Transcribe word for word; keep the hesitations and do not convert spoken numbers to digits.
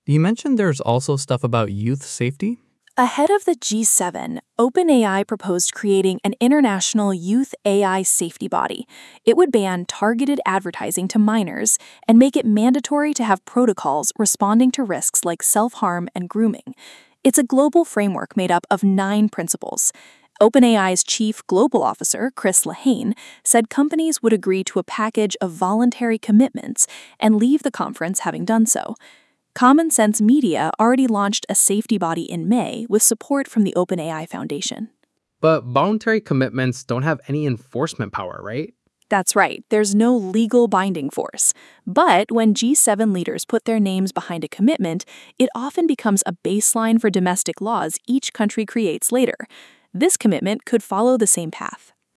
You mentioned there's also stuff about youth safety? Ahead of the G seven, OpenAI proposed creating an international youth A I safety body. It would ban targeted advertising to minors and make it mandatory to have protocols responding to risks like self harm and grooming. It's a global framework made up of nine principles. OpenAI's chief global officer, Chris Lahane, said companies would agree to a package of voluntary commitments and leave the conference having done so. Common Sense Media already launched a safety body in May with support from the OpenAI Foundation. But voluntary commitments don't have any enforcement power, right? That's right, there's no legal binding force. But when G seven leaders put their names behind a commitment, it often becomes a baseline for domestic laws each country creates later. This commitment could follow the same path.